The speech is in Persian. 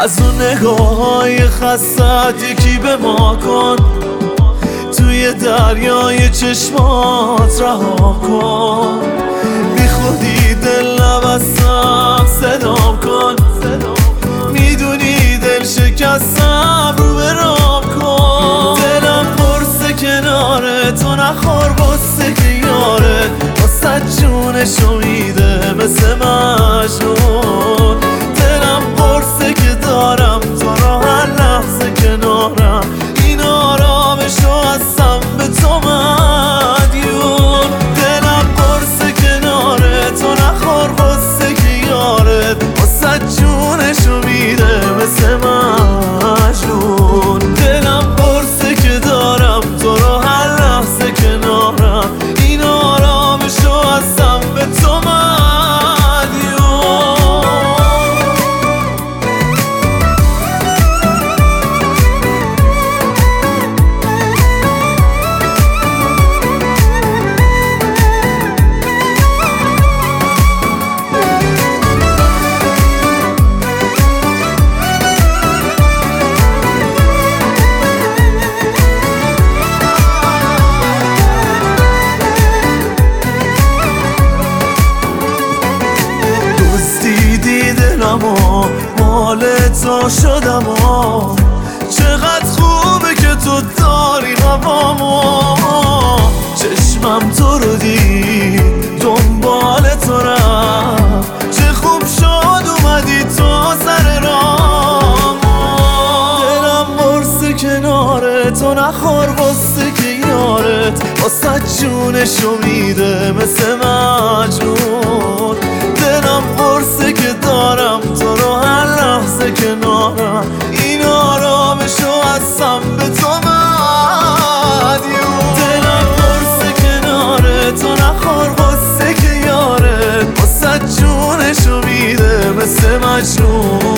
از اون نگاه‌های خستت یکی به ما کن، توی دریای چشمات رها کن. بی خودی دل نبستم صدام کن، میدونی دل شکستم رو به رام کن. دلم پرسه کناره تو نخور بسته که یاره، واسه جونشو میده مثل مجنون. دلم پرسه که دارم تو رو هر لحظه کنارم، این آرامشو هستم به تو مدیون. دلم پرسه کناره تو نخور بسته که یارت، واسه جونشو میده مثل مجنون. دلم پرسه که دارم تو رو هر لحظه کنارم، این آرامشو هستم به تو مدیون. مال تو شدم چقدر خوبه که تو داری هوامو. چشمم تو رو دید دنبال تو رفت، چه خوب شد اومدی تو سر رامو. دلم برسه کناره تو نخور بسته که یارت، واسه جونشو میده مثل مجنون. دلم برسه که دارم تو رو هر لحظه کنارم، این آرامشو هستم به تو مدیون. دلم برسه کناره تو نخور بسته که یارت، واسه جونشو میده مثل مجنون.